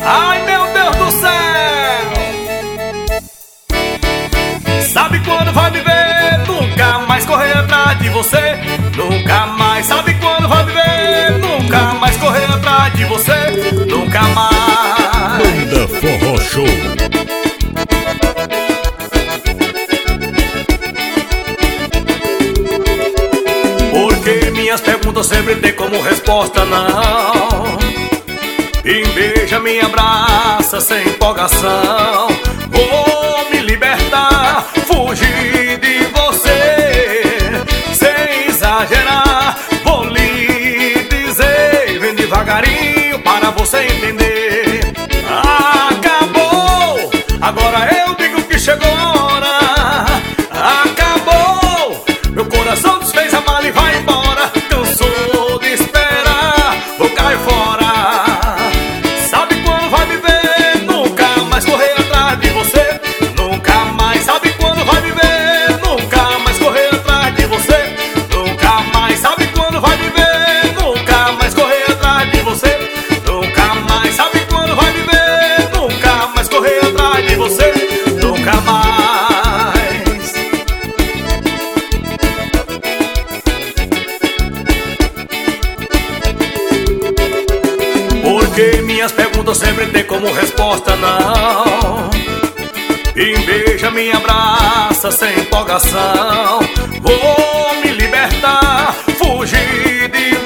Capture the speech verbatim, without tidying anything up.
Ai, meu Deus do céu! Sabe quando vai me ver? Nunca mais correr atrás de você. Nunca mais. Sabe quando vai me ver? Nunca mais correr atrás de você. Nunca mais. Banda Forró Show. Porque minhas perguntas sempre tem como resposta não. E beija, me abraça sem empolgação. Vou me libertar, fugir de você, sem exagerar. Vou lhe dizer, vem devagarinho para você entender. Acabou, agora eu digo que chegou a hora. Acabou, meu coração desfez a mala e vai embora. Cansou de esperar, vou cair fora. Porque minhas perguntas sempre tem como resposta não. E beija, me abraça sem empolgação. Vou me libertar, fugir de